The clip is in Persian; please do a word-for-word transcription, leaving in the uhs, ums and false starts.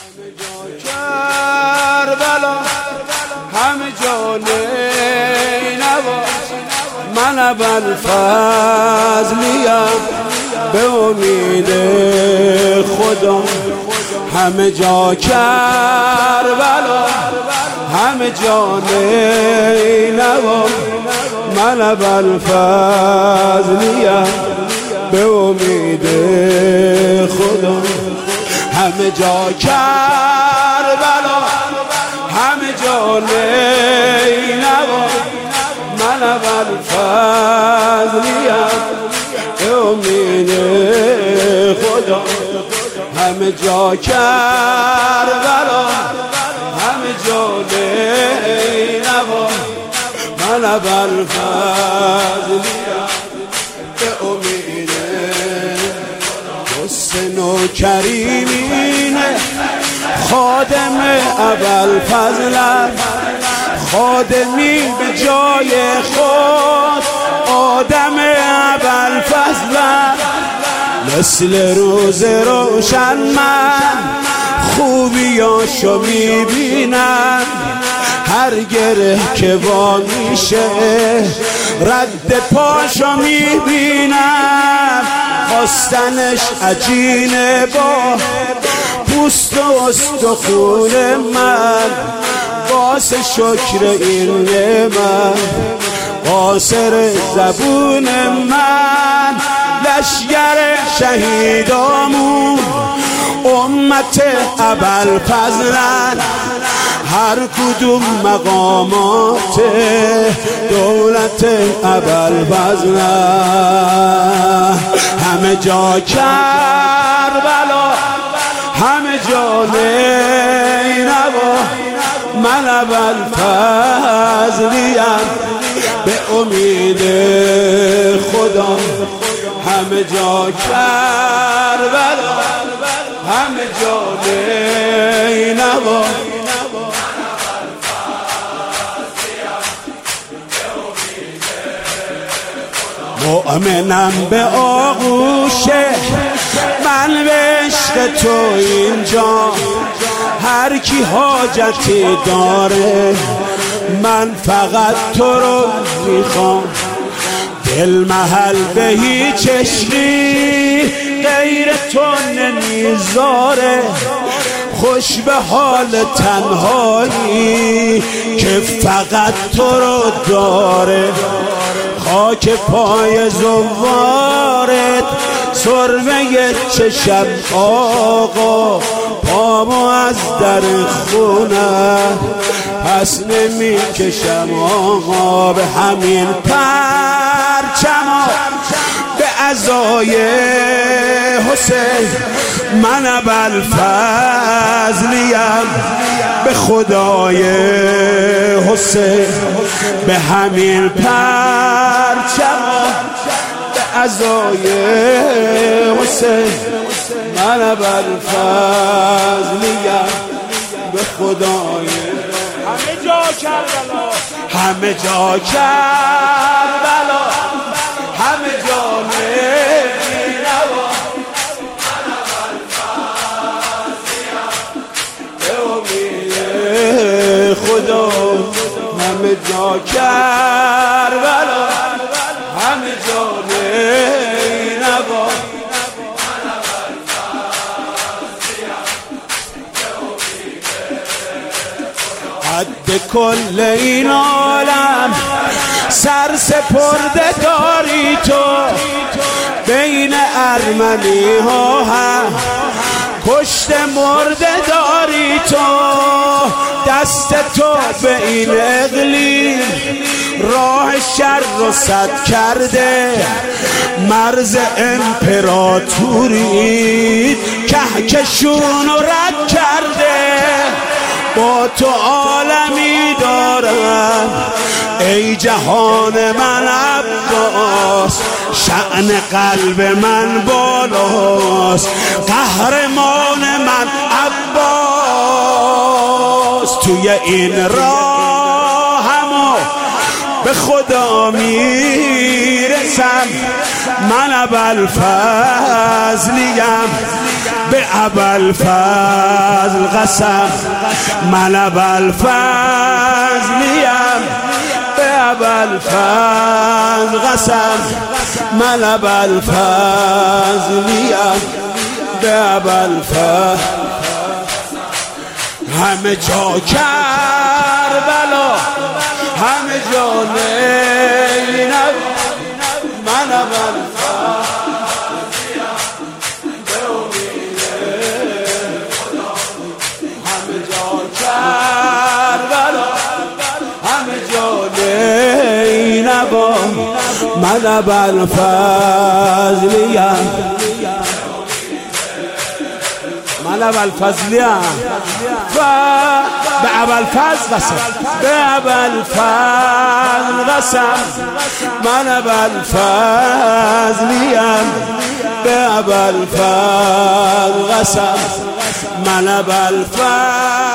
کربلا همه جا نینوا، من ابوالفضلیم به امید خدا. همه جا کربلا همه جا نینوا، من ابوالفضلیم به امید خدا. همه جا کربلا همه جا نینوا، من ابوالفضلیم به امید خدا. همه جا کربلا همه جا نینوا، من ابوالفضلیم به امید حسن و کریمین خادم ابوالفضلم، خادمی به جای خود آدم ابوالفضلم. مثل روز روشن من خوبیاشو میبینم، هر گره که وا میشه رد پاشو میبینم. خواستنش عجینه با پوست و استخون من، واسه شکر این نعمت قاصر زبون من. لشگر شهیدامون امت ابوالفضلن، هر کدوم مقامات دولت ابوالفضلن. همه جا کربلا همه جا نینوا، من ابوالفضلیم به امید خدا. همه جا کربلا همه جا نینوا، مؤمنم به آغوش من به عشق تو اینجا. هر کی حاجتی داره من فقط تو رو میخوام. دل محل به هیچ عشقی غیر تو نمیذاره، خوش به حال تنهایی که فقط تو رو داره. خاک پای زوارت سرمه چشم آقا، پامو از در خونه پس نمی کشم آقا. به همین پرچما به عزای حسین من ابوالفضلیم به خدای حسین. به همین پرچما به عزای حسین من ابوالفضلیم به خدای. همه جا کربلا همه جا کربلا همه جا نینوا، من ابوالفضلیم به امید خدا. همه جا کربلا همه جا نینوا، حد کل این عالم سر سپرده داری تو، بین ارمنی ها هم کشت مرده داری تو. دست تو به این اقلیم راه شر رو سد کرده، مرز امپراتوری کهکشون رو رد کرده. با تو عالمی دارم ای جهان من عباس، شأن قلب من بالاست قهرمان من عباس. توی این راهمو به خدا میرسم، من ابوالفضلیم به ابوالفضل قسم من ابوالفضلیم به ابوالفضل قسم من ابوالفضلیم به ابوالفضل همه جا کربلا همه جا زینب من ابوالفضلیم به امید خدا همه جا کربلا همه جا زینب من ابوالفضلیم من ابوالفضلیم به ابوالفضل قسم به ابوالفضل قسم من ابوالفضلیم به ابوالفضل قسم من ابوالفضل